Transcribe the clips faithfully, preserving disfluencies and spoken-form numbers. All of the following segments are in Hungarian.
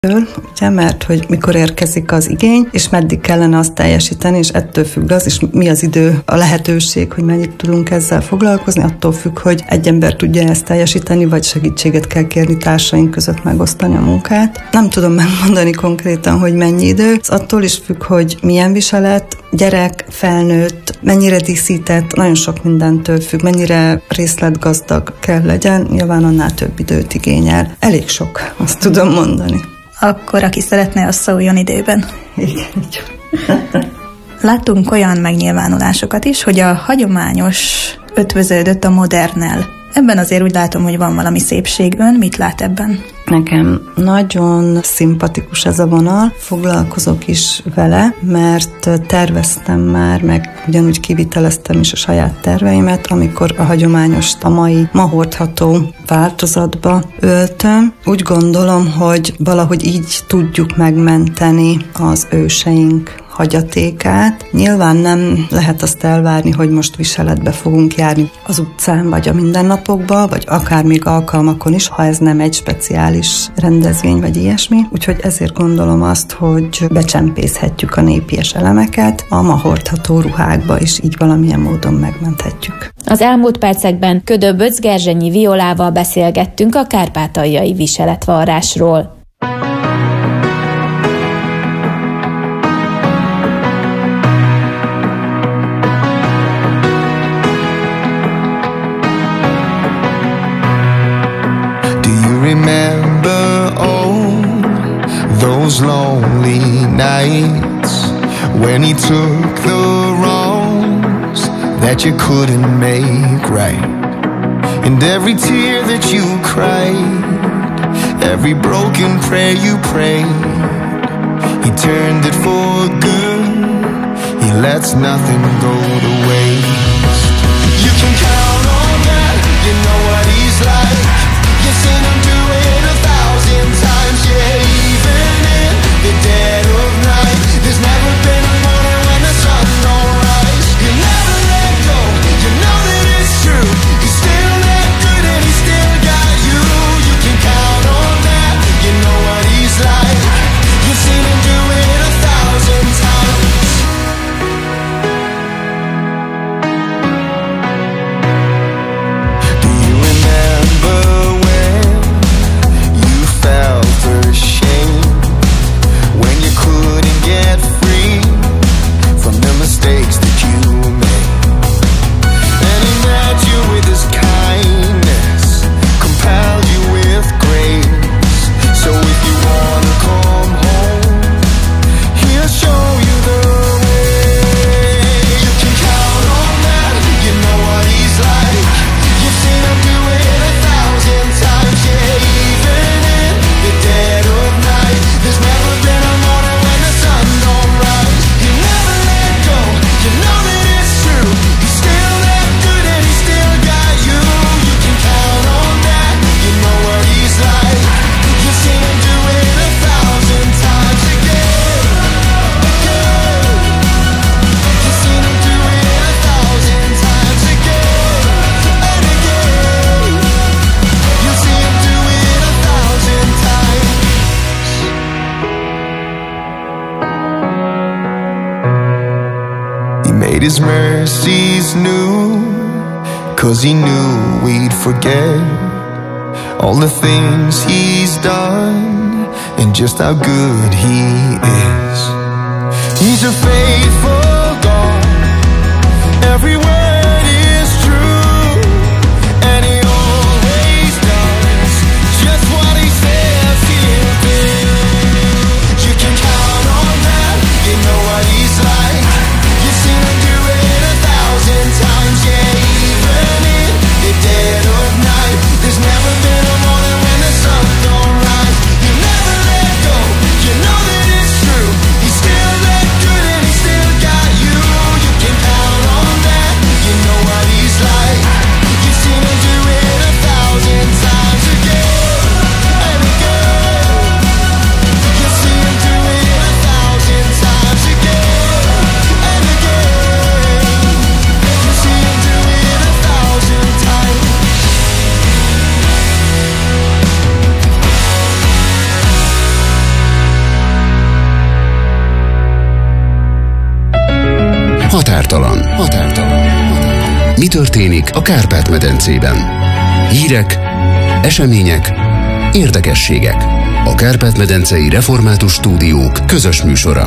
Ugye, mert hogy mikor érkezik az igény, és meddig kellene azt teljesíteni, és ettől függ az, és mi az idő, a lehetőség, hogy mennyit tudunk ezzel foglalkozni, attól függ, hogy egy ember tudja ezt teljesíteni, vagy segítséget kell kérni társaink között megosztani a munkát. Nem tudom megmondani konkrétan, hogy mennyi idő, ez attól is függ, hogy milyen viselet, gyerek, felnőtt, mennyire díszített, nagyon sok mindentől függ, mennyire részletgazdag kell legyen, nyilván annál több időt igényel. Elég sok, azt tudom mondani. Akkor aki szeretne, az szóljon időben. Igen, így. Láttunk olyan megnyilvánulásokat is, hogy a hagyományos ötvöződött a modernnel. Ebben azért úgy látom, hogy van valami szépség. Ön mit lát ebben? Nekem nagyon szimpatikus ez a vonal, foglalkozok is vele, mert terveztem már, meg ugyanúgy kiviteleztem is a saját terveimet, amikor a hagyományos, a mai, ma hordható változatba öltöm. Úgy gondolom, hogy valahogy így tudjuk megmenteni az őseink hagyatékát. Nyilván nem lehet azt elvárni, hogy most viseletbe fogunk járni az utcán, vagy a mindennapokban, vagy akár még alkalmakon is, ha ez nem egy speciális rendezvény, vagy ilyesmi. Úgyhogy ezért gondolom azt, hogy becsempészhetjük a népies elemeket a ma hordható ruhákba, és így valamilyen módon megmenthetjük. Az elmúlt percekben Ködö Böcz-Gerzsenyi Violával beszélgettünk a kárpátaljai viseletvarrásról. Remember all those lonely nights when he took the wrongs that you couldn't make right, and every tear that you cried, every broken prayer you prayed, he turned it for good. He lets nothing go to waste. You can count on that. You know what he's like. You've seen him do it a thousand times, yeah, even in the dead of night. There's never been a morning when the sun don't rise. You never let go, you know that it's true. He's still that good and he still got you. You can count on that, you know what he's like. You've seen him do it a thousand times. Do you remember get free from the mistakes that you made? And he met you with his kindness, compelled you with grace. So if you wanna come home, he'll show you the way. You can count on that, you know what he's like. You've seen him do it a thousand times, yeah, even in the dead of night. There's never been a morning when the sun don't rise. You never let go, you know that it's true. He's still that good and he still got you. You can count on that, you know what he's like. You've seen him do it a thousand times again, again. You've seen him do it a thousand times again, and again. You'll see him do it a thousand times. He made his mercies new, 'cause he knew we'd forget all the things he's done and just how good he is. He's a faithful God, every word is true, and he always does just what he says he'll do. You can count on that, you know what he's like. You've seen him do it a thousand times, yeah, even in the dead of night. There's never been a morning when the sun don't rise. You never let go, you know that it's true. He's still that good and he still got Mi történik a Kárpát-medencében? Hírek, események, érdekességek. A Kárpát-medencei Református Stúdiók közös műsora.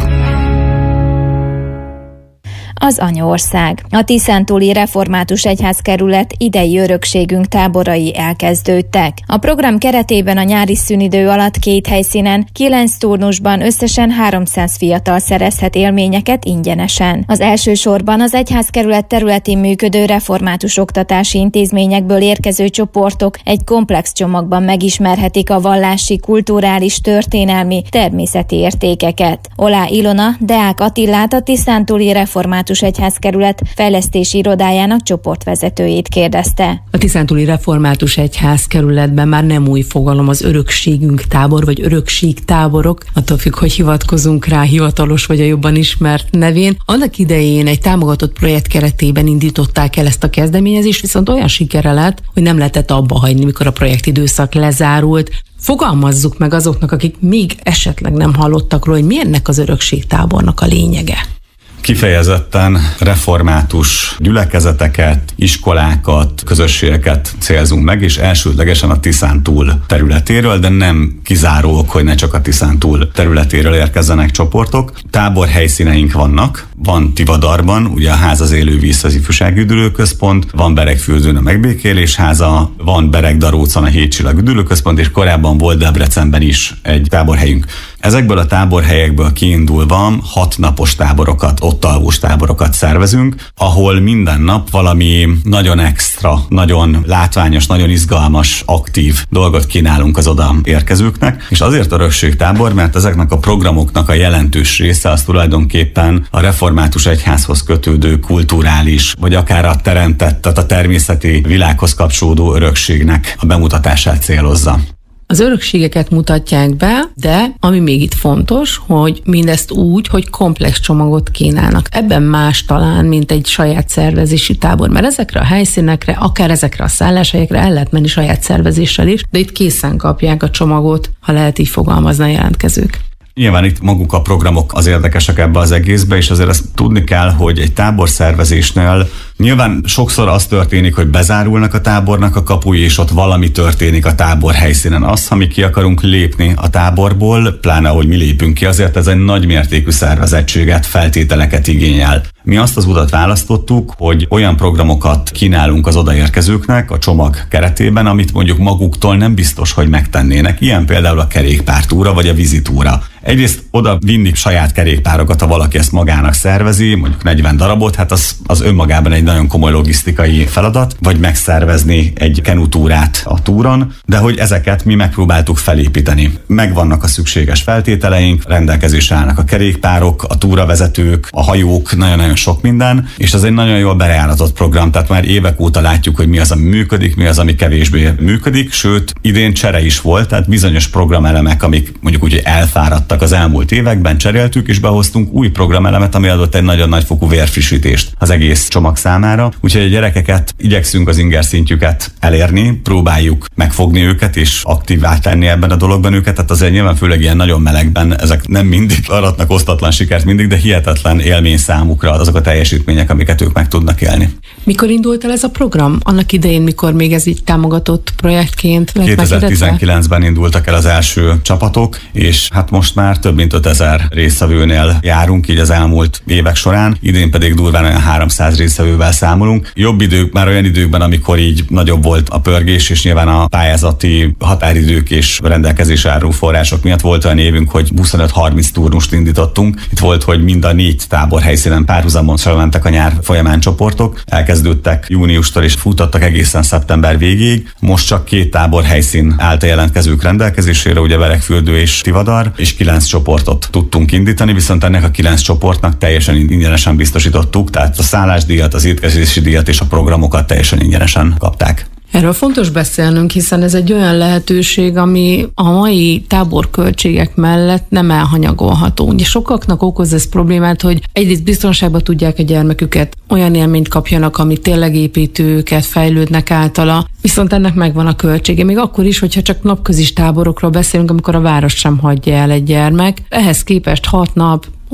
Az anyaország. A Tiszántúli Református Egyházkerület idei örökségünk táborai elkezdődtek. A program keretében a nyári szünidő alatt két helyszínen, kilenc turnusban összesen háromszáz fiatal szerezhet élményeket ingyenesen. Az elsősorban az egyházkerület területén működő református oktatási intézményekből érkező csoportok egy komplex csomagban megismerhetik a vallási, kulturális, történelmi, természeti értékeket. Olá Ilona Deák Attilát, a Tiszántúli Református Egyházkerület fejlesztési irodájának csoportvezetőjét kérdezte. A Tiszántúli Református Egyházkerületben már nem új fogalom az örökségünk tábor, vagy örökség táborok, attól függ, hogy hivatkozunk rá, hivatalos vagy a jobban ismert nevén. Annak idején egy támogatott projekt keretében indították el ezt a kezdeményezést, viszont olyan sikere lett, hogy nem lehetett abba hagyni, mikor a projektidőszak lezárult. Fogalmazzuk meg azoknak, akik még esetleg nem hallottak róla, hogy mi ennek az örökségtábornak a lényege. Kifejezetten református gyülekezeteket, iskolákat, közösségeket célzunk meg, és elsődlegesen a Tiszántúl területéről, de nem kizárólag, hogy ne csak a Tiszántúl területéről érkezzenek csoportok. Tábor helyszíneink vannak, van Tivadarban, ugye a Ház az élővíz az ifjúsági üdülőközpont, van Beregfürdőn a Megbékélés háza, van Beregdarócon a Hétcsillag üdülőközpont, és korábban volt Debrecenben is egy táborhelyünk. Ezekből a táborhelyekből kiindulva hat napos táborokat, ott alvós táborokat szervezünk, ahol minden nap valami nagyon extra, nagyon látványos, nagyon izgalmas, aktív dolgot kínálunk az oda érkezőknek, és azért örökségtábor, mert ezeknek a programoknak a jelentős része az tulajdonképpen a református egyházhoz kötődő kulturális, vagy akár a teremtett, tehát a természeti világhoz kapcsolódó örökségnek a bemutatását célozza. Az örökségeket mutatják be, de ami még itt fontos, hogy mindezt úgy, hogy komplex csomagot kínálnak. Ebben más talán, mint egy saját szervezésű tábor, mert ezekre a helyszínekre, akár ezekre a szálláshelyekre el lehet menni saját szervezéssel is, de itt készen kapják a csomagot, ha lehet így fogalmazni a jelentkezők. Nyilván itt maguk a programok az érdekesek ebbe az egészbe, és azért ezt tudni kell, hogy egy táborszervezésnél nyilván sokszor az történik, hogy bezárulnak a tábornak a kapui, és ott valami történik a tábor helyszínen. Az, ha mi ki akarunk lépni a táborból, pláne ahogy mi lépünk ki, azért ez egy nagy mértékű szervezettséget, feltételeket igényel. Mi azt az utat választottuk, hogy olyan programokat kínálunk az odaérkezőknek a csomag keretében, amit mondjuk maguktól nem biztos, hogy megtennének. Ilyen például a kerékpártúra vagy a vízitúra. Egyrészt oda vinni saját kerékpárokat, ha valaki ezt magának szervezi, mondjuk negyven darabot, hát az, az önmagában egy nagyon komoly logisztikai feladat, vagy megszervezni egy kenutúrát a túron, de hogy ezeket mi megpróbáltuk felépíteni. Megvannak a szükséges feltételeink, rendelkezésre állnak a kerékpárok, a túravezetők, a hajók, nagyon-nagyon sok minden, és ez egy nagyon jól bejáratott program, tehát már évek óta látjuk, hogy mi az, ami működik, mi az, ami kevésbé működik, sőt, idén csere is volt, tehát bizonyos programelemek, amik mondjuk úgy, hogy elfáradtak az elmúlt években, cseréltük, és behoztunk új programelemet, ami adott egy nagyon nagyfokú vérfrissítést az egész csomag számára. Úgyhogy a gyerekeket igyekszünk az inger szintjüket elérni, próbáljuk megfogni őket, és aktívvá tenni ebben a dologban őket, tehát azért nyilván főleg ilyen nagyon melegben, ezek nem mindig aratnak osztatlan sikert mindig, de hihetetlen élmény számukra azok a teljesítmények, amiket ők meg tudnak élni. Mikor indult el ez a program? Annak idején, mikor még ez így támogatott projektként? kétezer-tizenkilencben indultak el az első csapatok, és hát most már több mint ötezer résztvevőnél járunk így az elmúlt évek során, idén pedig durván olyan háromszáz résztvevővel számolunk. Jobb idők, már olyan időkben, amikor így nagyobb volt a pörgés, és nyilván a pályázati határidők és rendelkezésre álló források miatt volt olyan évünk, hogy huszonöt-harminc turnust indítottunk. Itt volt, hogy mind a négy tábor helyszínen párhuzamosan mentek a nyár folyamán csoportok, elkezdődtek júniustól és futottak egészen szeptember végéig. Most csak két tábor helyszín állt a jelentkezők rendelkezésére, ugye Beregfürdő és Tivadar, és kilenc csoportot tudtunk indítani, viszont ennek a kilenc csoportnak teljesen ingyenesen biztosítottuk, tehát a szállásdíjat, az étkezési díjat és a programokat teljesen ingyenesen kapták. Erről fontos beszélnünk, hiszen ez egy olyan lehetőség, ami a mai táborköltségek mellett nem elhanyagolható. Ugye sokaknak okoz ez problémát, hogy egyrészt biztonságban tudják a gyermeküket, olyan élményt kapjanak, ami tényleg építő őket, fejlődnek általa, viszont ennek megvan a költsége. Még akkor is, hogyha csak napközis táborokról beszélünk, amikor a város sem hagyja el egy gyermek. Ehhez képest hat nap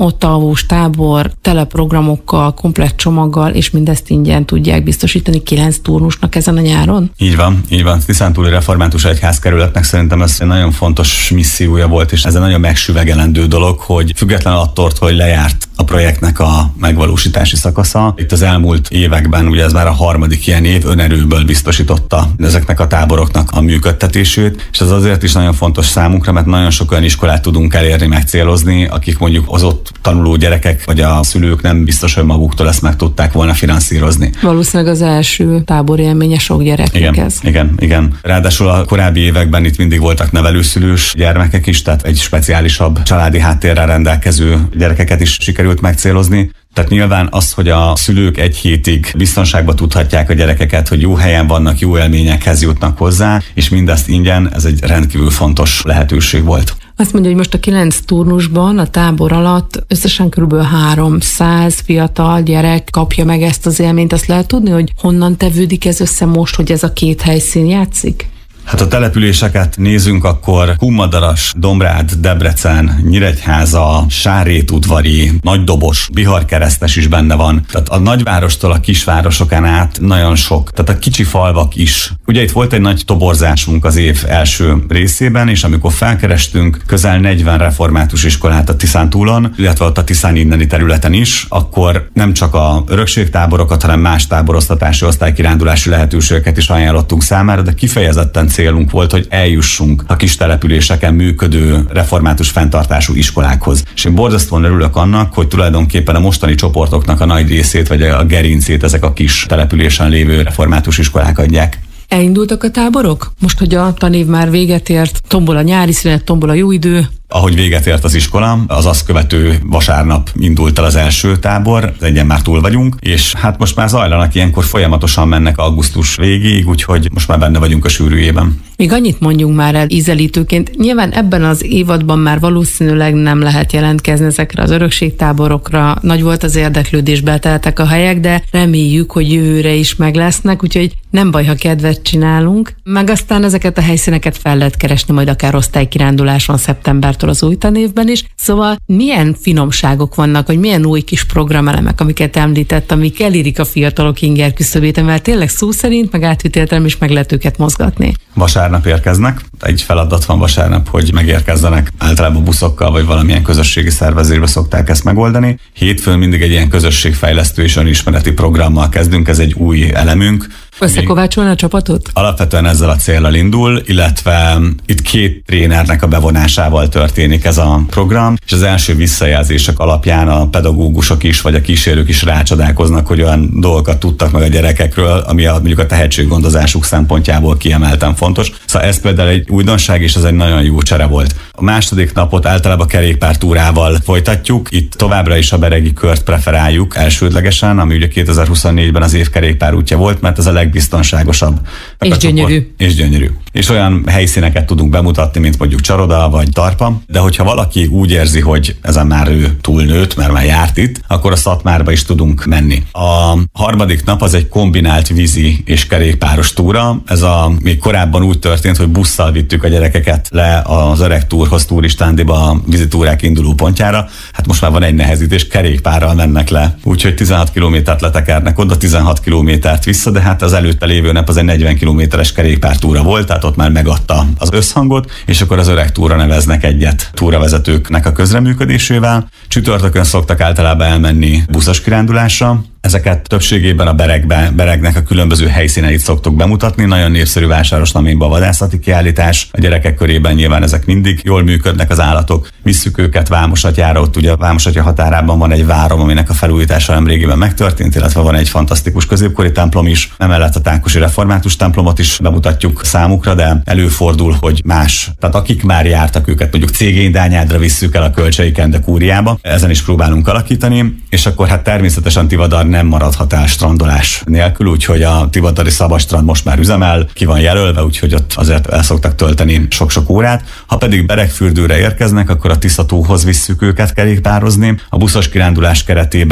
ott alvós tábor, teleprogramokkal, komplett csomaggal, és mindezt ingyen tudják biztosítani kilenc turnusnak ezen a nyáron? Így van, így van. Tiszántúli Református Egyházkerületnek szerintem ez egy nagyon fontos missziója volt, és ez egy nagyon megsüvegelendő dolog, hogy független attól, hogy lejárt a projektnek a megvalósítási szakasza. Itt az elmúlt években, ugye ez már a harmadik ilyen év, önerőből biztosította ezeknek a táboroknak a működtetését, és ez azért is nagyon fontos számunkra, mert nagyon sok olyan iskolát tudunk elérni, megcélozni, akik mondjuk az ott tanuló gyerekek vagy a szülők nem biztos, hogy maguktól ezt meg tudták volna finanszírozni. Valószínűleg az első táborélménye sok gyereknek igen, ez. Igen, igen. Ráadásul a korábbi években itt mindig voltak nevelőszülős gyermekek is, tehát egy speciálisabb családi háttérrel rendelkező gyerekeket is sikerült megcélozni. Tehát nyilván az, hogy a szülők egy hétig biztonságban tudhatják a gyerekeket, hogy jó helyen vannak, jó élményekhez jutnak hozzá, és mindezt ingyen, ez egy rendkívül fontos lehetőség volt. Azt mondja, hogy most a kilenc turnusban a tábor alatt összesen kb. háromszáz fiatal gyerek kapja meg ezt az élményt. Azt lehet tudni, hogy honnan tevődik ez össze most, hogy ez a két helyszín játszik? Hát a településeket nézünk, akkor Kumadaras, Dombrád, Debrecen, Nyíregyháza, Sárrétudvari, Nagydobos, Biharkeresztes is benne van. Tehát a nagyvárostól a kisvárosokon át nagyon sok. Tehát a kicsi falvak is. Ugye itt volt egy nagy toborzásunk az év első részében, és amikor felkerestünk közel negyven református iskolát a Tiszántúlon, illetve ott a Tiszán inneni területen is, akkor nem csak a örökségtáborokat, hanem más táboroztatási osztálykirándulási lehetőségeket is ajánlottunk számára, de kifejezetten célunk volt, hogy eljussunk a kis településeken működő református fenntartású iskolákhoz. És én borzasztóan örülök annak, hogy tulajdonképpen a mostani csoportoknak a nagy részét, vagy a gerincét ezek a kis településen lévő református iskolák adják. Elindultak a táborok? Most, hogy a tanév már véget ért, tombol a nyári szünet, tombol a jó idő. Ahogy véget ért az iskola, az azt követő vasárnap indult el az első tábor, egyen már túl vagyunk, és hát most már zajlanak, ilyenkor folyamatosan mennek augusztus végéig, úgyhogy most már benne vagyunk a sűrűjében. Még annyit mondjunk már el ízelítőként, nyilván ebben az évadban már valószínűleg nem lehet jelentkezni ezekre az örökségtáborokra, nagy volt az érdeklődés, beteltek a helyek, de reméljük, hogy jövőre is meg lesznek, úgyhogy nem baj, ha kedvet csinálunk, meg aztán ezeket a helyszíneket fel lehet keresni majd akár osztálykiránduláson szeptembertől az új tanévben is. Szóval milyen finomságok vannak, vagy milyen új kis programelemek, amiket említett, amik elérik a fiatalok inger küszöbét, mert tényleg szó szerint, meg átviteltem is meg lehet őket mozgatni. Vasárnap érkeznek, egy feladat van vasárnap, hogy megérkezzenek, általában buszokkal vagy valamilyen közösségi szervezésbe szokták ezt megoldani. Hétfőn mindig egy ilyen közösségfejlesztő és önismereti programmal kezdünk, ez egy új elemünk. Összekovácsolni a csapatot? Alapvetően ezzel a céllal indul, illetve itt két trénernek a bevonásával történik ez a program, és az első visszajelzések alapján a pedagógusok is, vagy a kísérők is rácsodálkoznak, hogy olyan dolgokat tudtak meg a gyerekekről, ami a, mondjuk a tehetséggondozásuk szempontjából kiemelten fontos. Szóval ez például egy újdonság, és ez egy nagyon jó csere volt. A második napot általában kerékpártúrával folytatjuk, itt továbbra is a beregi kört preferáljuk elsődlegesen, ami ugye kétezer-huszonnégyben az év kerékpárútja volt, mert ez a legbiztonságosabb. És gyönyörű. És gyönyörű. És olyan helyszíneket tudunk bemutatni, mint mondjuk Csaroda vagy Tarpa, de hogyha valaki úgy érzi, hogy ezen már ő túlnőtt, mert már járt itt, akkor a Szatmárba is tudunk menni. A harmadik nap az egy kombinált vízi és kerékpáros túra. Ez a még korábban úgy történt, hogy busszal vittük a gyerekeket le az Öreg Túrhoz, Turistándiba a vízitúrák induló pontjára. Hát most már van egy nehezítés, kerékpárral mennek le. Úgyhogy tizenhat kilométert letekernek oda, tizenhat kilométert vissza, de hát az előtte lévő nap az egy negyven kilométeres kerékpártúra volt, tehát ott már megadta az összhangot, és akkor az Öreg Túra neveznek egyet túravezetőknek a közreműködésével. Csütörtökön szoktak általában elmenni buszos kirándulásra. Ezeket többségében a Beregbe, Beregnek a különböző helyszíneit szoktuk bemutatni. Nagyon népszerű Vásárosnaményban a vadászati kiállítás. A gyerekek körében nyilván ezek mindig jól működnek az állatok. Visszük őket Vámosatyára, ott ugye a Vámosatya határában van egy várom, aminek a felújítása nemrégiben megtörtént, illetve van egy fantasztikus középkori templom is. Emellett a Tákosi Református templomot is bemutatjuk számukra, de előfordul, hogy más. Tehát akik már jártak, őket mondjuk Cégény-Dányádra visszük el a Kölcsei de Kúriába. Ezen is próbálunk alakítani, és akkor hát természetesen Tivadar nem maradhat el strandolás nélkül, úgyhogy a tivadari szabadstrand most már üzemel, ki van jelölve, úgyhogy ott azért el szoktak tölteni sok-sok órát. Ha pedig Beregfürdőre érkeznek, akkor a Tiszatóhoz visszük őket kerékpározni. A buszos kirándulás keretében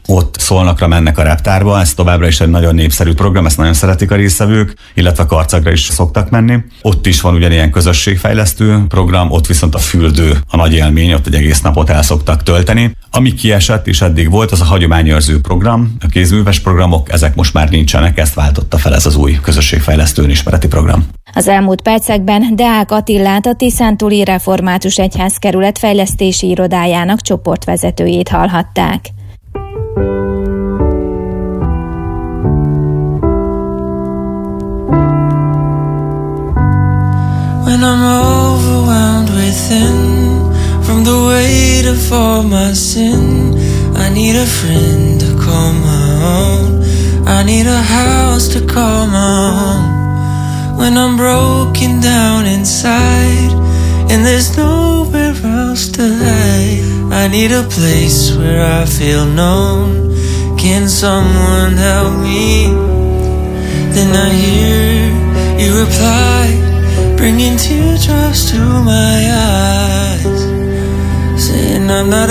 ott Szolnokra mennek a reptárba, ez továbbra is egy nagyon népszerű program, ezt nagyon szeretik a résztvevők, illetve Karcagra is szoktak menni. Ott is van ugyanilyen közösségfejlesztő program, ott viszont a fürdő a nagy élmény, ott egy egész napot el szoktak tölteni. Ami kiesett és eddig volt, az a hagyományőrző program, a kézműves programok, ezek most már nincsenek, ezt váltotta fel ez az új közösségfejlesztő önismereti program. Az elmúlt percekben Deák Attillát, a Tiszántúli Református Egyházkerület fejlesztési irodájának csoportvezetőjét hallhatták. When I'm overwhelmed within from the weight of all my sin, I need a friend to call my own. I need a house to call my home. When I'm broken down inside and there's nowhere else to hide, I need a place where I feel known. Can someone help me? Then I hear you reply, bringing teardrops to my eyes, saying I'm not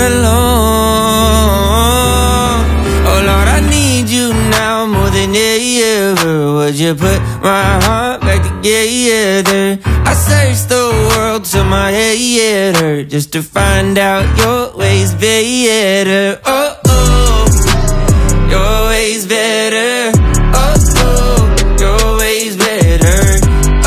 alone. Oh Lord, I need you now more than ever. Would you put my heart back together? I searched the world till my head hurt just to find out your ways better. Oh oh, your ways better. Oh oh, your ways better.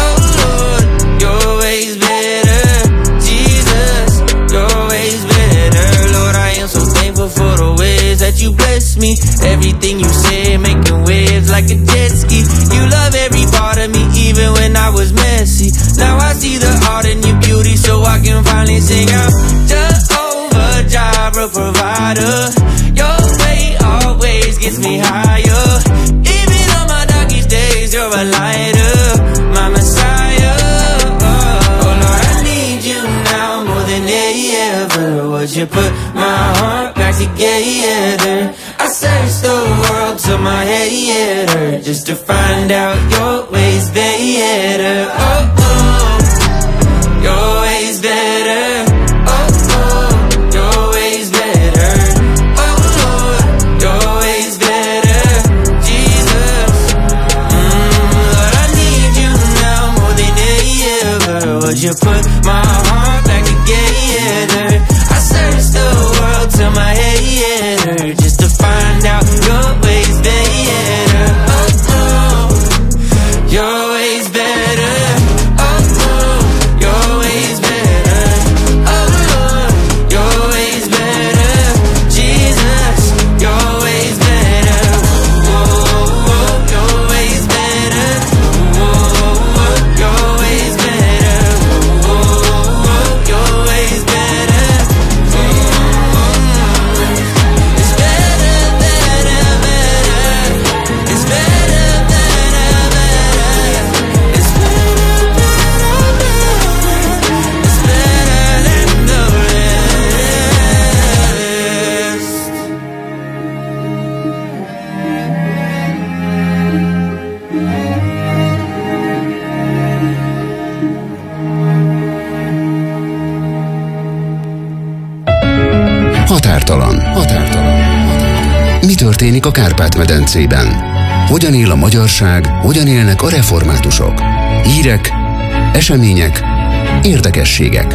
For the ways that you bless me, everything you say making waves like a jet ski. You love every part of me even when I was messy. Now I see the art in your beauty, so I can finally sing out Jehovah Jireh, provider. Your way always gets me higher. Even on my darkest days, you're a lighter, my Messiah. Oh Lord, I need you now more than ever. Would you put my heart back together? I searched the world till my head hurt just to find out your ways better. Oh oh, your ways better. Oh oh, your ways better. Oh Lord, your ways better. Jesus, mm, Lord, I need you now more than ever. Would you put my heart back together? I searched the world till my head hurt just to find out your ways better. Oh oh, your ways better. Oh oh, your ways better. Oh Lord, your ways better. Jesus, your ways better. Oh oh, your ways better. Oh oh, your ways better. Oh oh, your ways better. Határtalan. Határtalan. Mi történik a Kárpát-medencében? Hogyan él a magyarság, hogyan élnek a reformátusok? Hírek, események, érdekességek.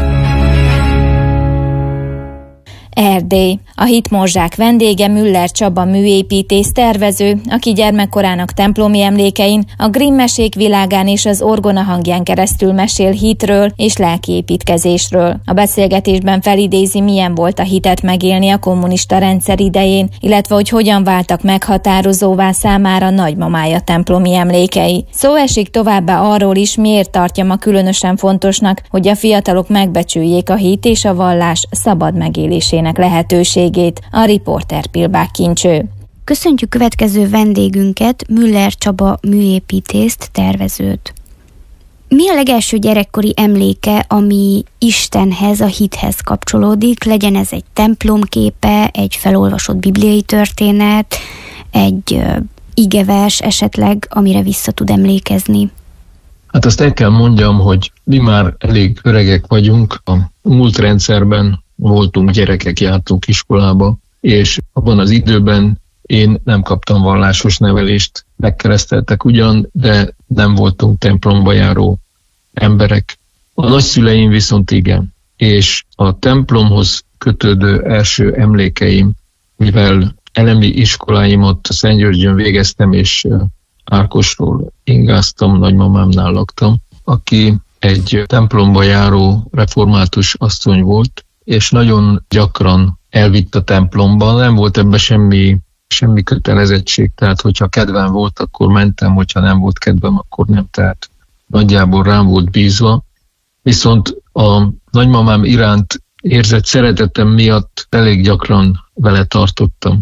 Erdély. A Hitmorzsák vendége Müller Csaba műépítész tervező, aki gyermekkorának templomi emlékein, a Grimm mesék világán és az orgona hangján keresztül mesél hitről és lelkiépítkezésről. A beszélgetésben felidézi, milyen volt a hitet megélni a kommunista rendszer idején, illetve hogy hogyan váltak meghatározóvá számára nagymamája templomi emlékei. Szó esik továbbá arról is, miért tartja ma különösen fontosnak, hogy a fiatalok megbecsüljék a hit és a vallás szabad megélésének lehetőségét. A riporter Pilbák Kincső. Köszöntjük következő vendégünket, Müller Csaba műépítészt, tervezőt. Mi a legelső gyerekkori emléke, ami Istenhez, a hithez kapcsolódik? Legyen ez egy templomképe, egy felolvasott bibliai történet, egy uh, igevers esetleg, amire vissza tud emlékezni? Hát azt el kell mondjam, hogy mi már elég öregek vagyunk. A múlt rendszerben voltunk gyerekek, jártunk iskolába, és abban az időben Én nem kaptam vallásos nevelést, megkereszteltek ugyan, de nem voltunk templomba járó emberek. A nagyszüleim viszont igen, és a templomhoz kötődő első emlékeim, mivel elemi iskoláimat Szentgyörgyön végeztem, és Ákosról ingáztam, nagymamámnál laktam, aki egy templomba járó református asszony volt, és nagyon gyakran elvitt a templomba, nem volt ebben semmi, semmi kötelezettség, tehát hogyha kedvem volt, akkor mentem, hogyha nem volt kedvem, akkor nem, tehát nagyjából rám volt bízva. Viszont a nagymamám iránt érzett szeretetem miatt elég gyakran vele tartottam.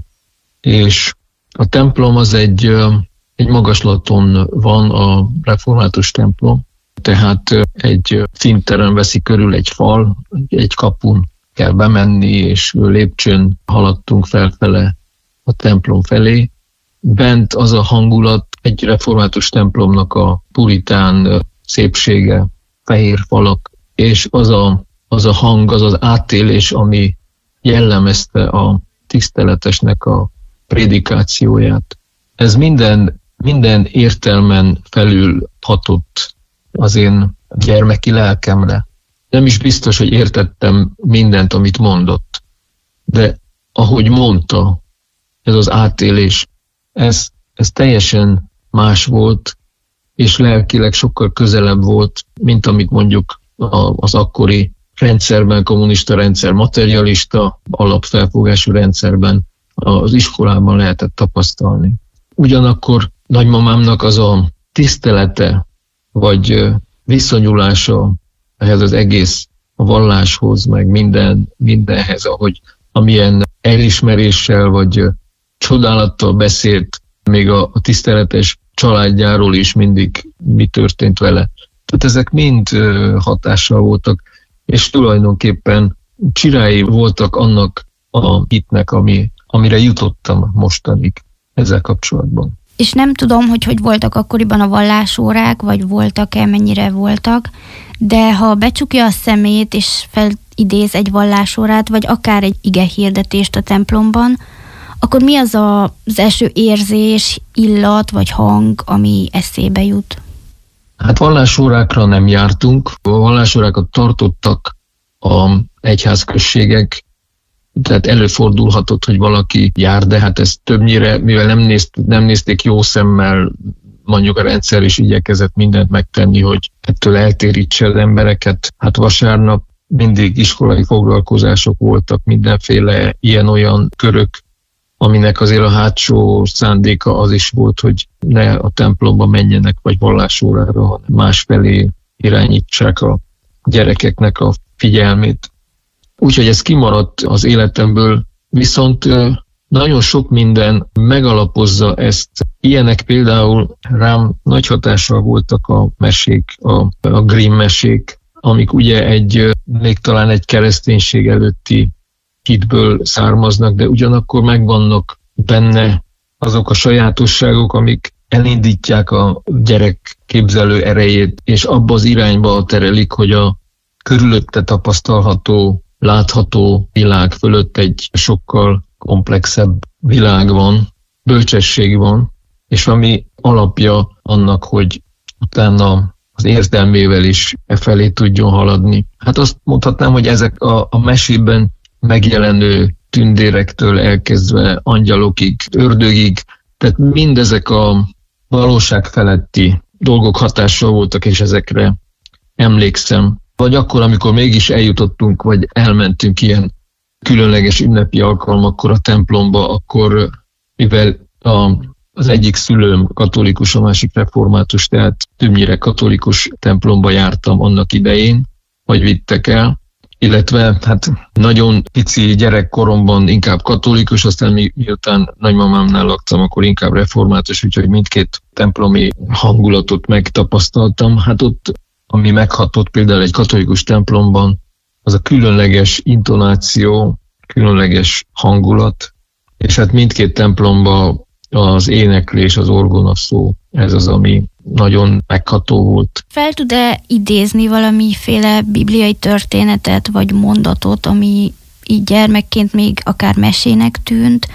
És a templom az egy, egy magaslaton van, a református templom, tehát egy színteren veszi körül egy fal, egy kapun kell bemenni, és lépcsőn haladtunk felfele a templom felé. Bent az a hangulat, egy református templomnak a puritán szépsége, fehér falak, és az a, az a hang, az az átélés, ami jellemezte a tiszteletesnek a prédikációját. Ez minden, minden értelmen felül hatott az én gyermeki lelkemre. Nem is biztos, hogy értettem mindent, amit mondott, de ahogy mondta, ez az átélés, ez, ez teljesen más volt, és lelkileg sokkal közelebb volt, mint amit mondjuk az akkori rendszerben, kommunista rendszer, materialista, alapfelfogású rendszerben az iskolában lehetett tapasztalni. Ugyanakkor nagymamámnak az a tisztelete, vagy viszonyulása ehhez az egész a valláshoz, meg minden, mindenhez, ahogy amilyen elismeréssel, vagy csodálattal beszélt, még a, a tiszteletes családjáról is mindig mi történt vele. Tehát ezek mind hatással voltak, és tulajdonképpen csirái voltak annak a hitnek, ami, amire jutottam mostanig ezzel kapcsolatban. És nem tudom, hogy hogy voltak akkoriban a vallásórák, vagy voltak-e, mennyire voltak, de ha becsukja a szemét, és felidéz egy vallásórát, vagy akár egy ige hirdetést a templomban, akkor mi az a, az első érzés, illat, vagy hang, ami eszébe jut? Hát vallásórákra nem jártunk, a vallásórákat tartottak a egyházközségek, tehát előfordulhatott, hogy valaki jár, de hát ez többnyire, mivel nem, nézt, nem nézték jó szemmel, mondjuk a rendszer is igyekezett mindent megtenni, hogy ettől eltérítse az embereket. Hát vasárnap mindig iskolai foglalkozások voltak, mindenféle ilyen-olyan körök, aminek azért a hátsó szándéka az is volt, hogy ne a templomba menjenek, vagy vallásórára, hanem másfelé irányítsák a gyerekeknek a figyelmét. Úgyhogy ez kimaradt az életemből, viszont nagyon sok minden megalapozza ezt. Ilyenek például rám nagy hatással voltak a mesék, a, a Grimm mesék, amik ugye egy, még talán egy kereszténység előtti hitből származnak, de ugyanakkor megvannak benne azok a sajátosságok, amik elindítják a gyerek képzelő erejét, és abba az irányba terelik, hogy a körülötte tapasztalható, látható világ fölött egy sokkal komplexebb világ van, bölcsesség van, és ami alapja annak, hogy utána az érzelmével is e felé tudjon haladni. Hát azt mondhatnám, hogy ezek a, a mesében megjelenő tündérektől elkezdve angyalokig, ördögig, tehát mindezek a valóság feletti dolgok hatással voltak, és ezekre emlékszem. Vagy akkor, amikor mégis eljutottunk, vagy elmentünk ilyen különleges ünnepi alkalmakkor a templomba, akkor mivel a, az egyik szülőm katolikus, a másik református, tehát többnyire katolikus templomba jártam annak idején, vagy vittek el, illetve hát nagyon pici gyerekkoromban inkább katolikus, aztán mi, miután nagymamámnál laktam, akkor inkább református, úgyhogy mindkét templomi hangulatot megtapasztaltam. Hát ott, ami meghatott például egy katolikus templomban, az a különleges intonáció, különleges hangulat, és hát mindkét templomban az éneklés, az orgona szó, ez az, ami nagyon megható volt. Fel tud-e idézni valamiféle bibliai történetet vagy mondatot, ami így gyermekként még akár mesének tűnt,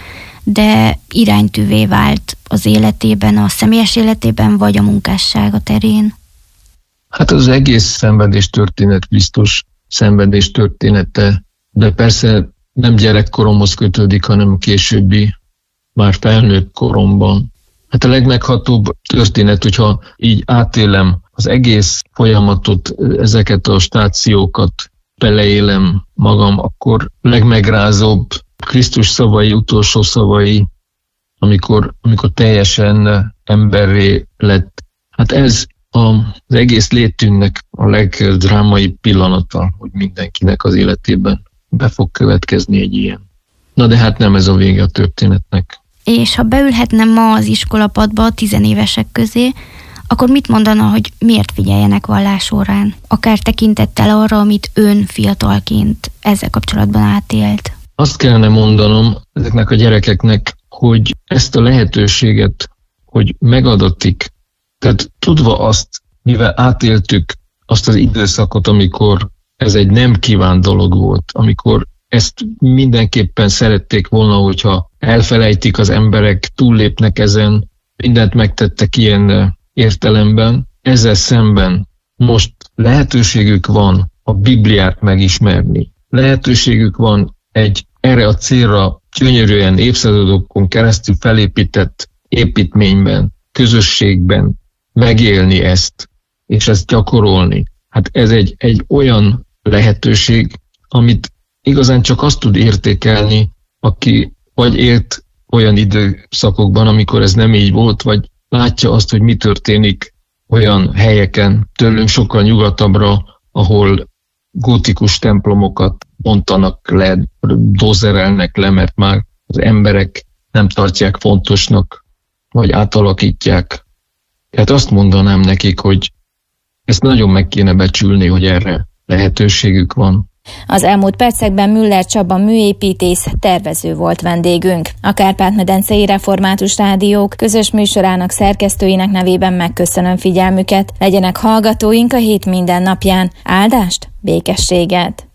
de iránytűvé vált az életében, a személyes életében, vagy a munkássága terén? Hát az egész szenvedés történet biztos szenvedés története, de persze nem gyerekkoromhoz kötődik, hanem későbbi, már felnőtt koromban. Hát a legmeghatóbb történet, hogyha így átélem az egész folyamatot, ezeket a stációkat beleélem magam, akkor legmegrázóbb Krisztus szavai, utolsó szavai, amikor, amikor teljesen emberré lett. Hát ez az egész létünknek a legdrámai pillanata, hogy mindenkinek az életében be fog következni egy ilyen. Na de hát nem ez a vége a történetnek. És ha beülhetne ma az iskolapadba a tizenévesek közé, akkor mit mondana, hogy miért figyeljenek vallásórán? Akár tekintettel arra, amit ön fiatalként ezzel kapcsolatban átélt. Azt kellene mondanom ezeknek a gyerekeknek, hogy ezt a lehetőséget, hogy megadatik, tehát tudva azt, mivel átéltük azt az időszakot, amikor ez egy nem kívánt dolog volt, amikor ezt mindenképpen szerették volna, hogyha elfelejtik az emberek, túllépnek ezen, mindent megtettek ilyen értelemben. Ezzel szemben most lehetőségük van a Bibliát megismerni. Lehetőségük van egy erre a célra gyönyörűen évszázadokon keresztül felépített építményben, közösségben megélni ezt, és ezt gyakorolni. Hát ez egy, egy olyan lehetőség, amit igazán csak azt tud értékelni, aki vagy élt olyan időszakokban, amikor ez nem így volt, vagy látja azt, hogy mi történik olyan helyeken, tőlünk sokkal nyugatabbra, ahol gótikus templomokat bontanak le, dozerelnek le, mert már az emberek nem tartják fontosnak, vagy átalakítják. Tehát azt mondanám nekik, hogy ezt nagyon meg kéne becsülni, hogy erre lehetőségük van. Az elmúlt percekben Müller Csaba műépítész, tervező volt vendégünk. A Kárpát-medencei Református Rádiók közös műsorának szerkesztőinek nevében megköszönöm figyelmüket. Legyenek hallgatóink a hét minden napján. Áldást, békességet!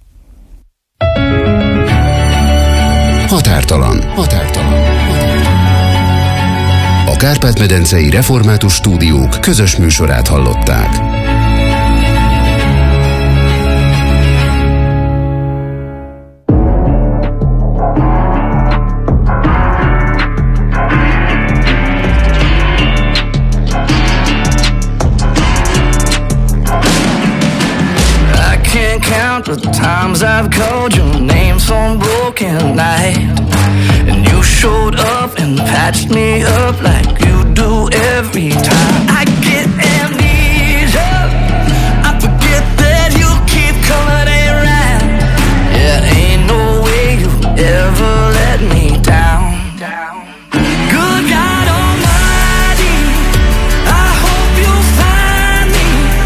Határtalan. Határtalan. A Kárpát-medencei Református Stúdiók közös műsorát hallották. The times I've called your name some broken night, and you showed up and patched me up like you do every time. I get amnesia, I forget that you keep coming around. Yeah, ain't no way you ever let me down. Good God Almighty, I hope you find me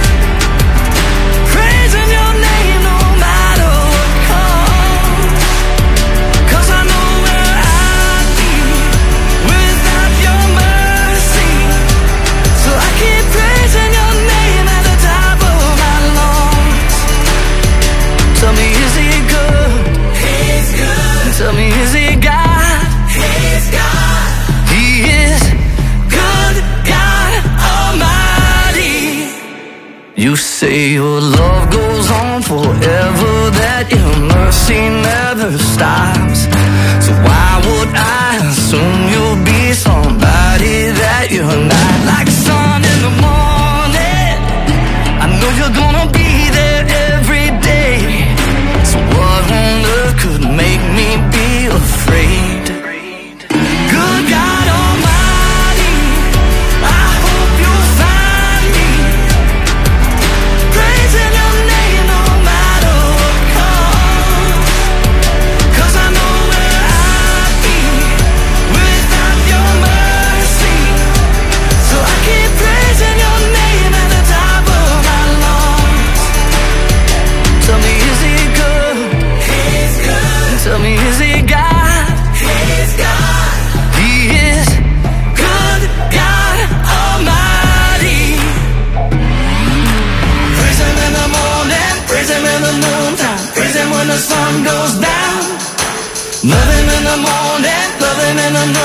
praising your name no matter what comes, 'cause I know where I'd be without your mercy. So I keep praising your name at the top of my lungs. Tell me, is he good? He's good. Tell me, is he God? He's God. He is good, God Almighty. You say your love goes on forever, that your mercy never stops. So why would I assume you'll be somebody that you're not? Like sun in the morning, I know you're gonna be there every day. So what on earth could make me be afraid? Good God Almighty, I hope you'll find me praising your name no matter what comes, 'cause I know where I'd be without your mercy. So I keep praising your name at the top of my lungs. Tell me, is he good? He's good. Tell me, is he God? He's God. He is good, God Almighty. Praise him in the morning, praise him in the noontime, praise him when the sun goes down. Love him in the morning, love him in the noontime.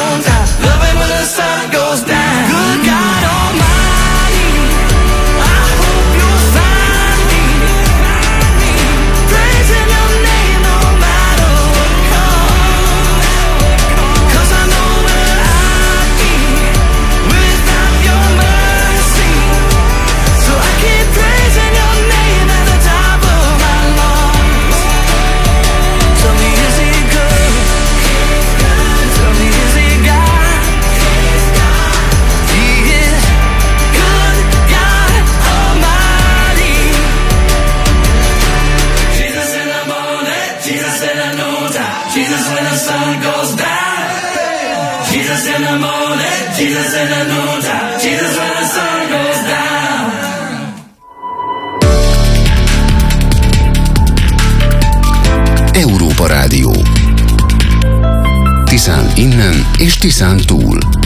noontime. Jesus when the sun goes down. Jesus in the morning. Jesus in the noontime. Jesus when the sun goes down. Európa Rádió. Tiszán innen és Tiszán túl.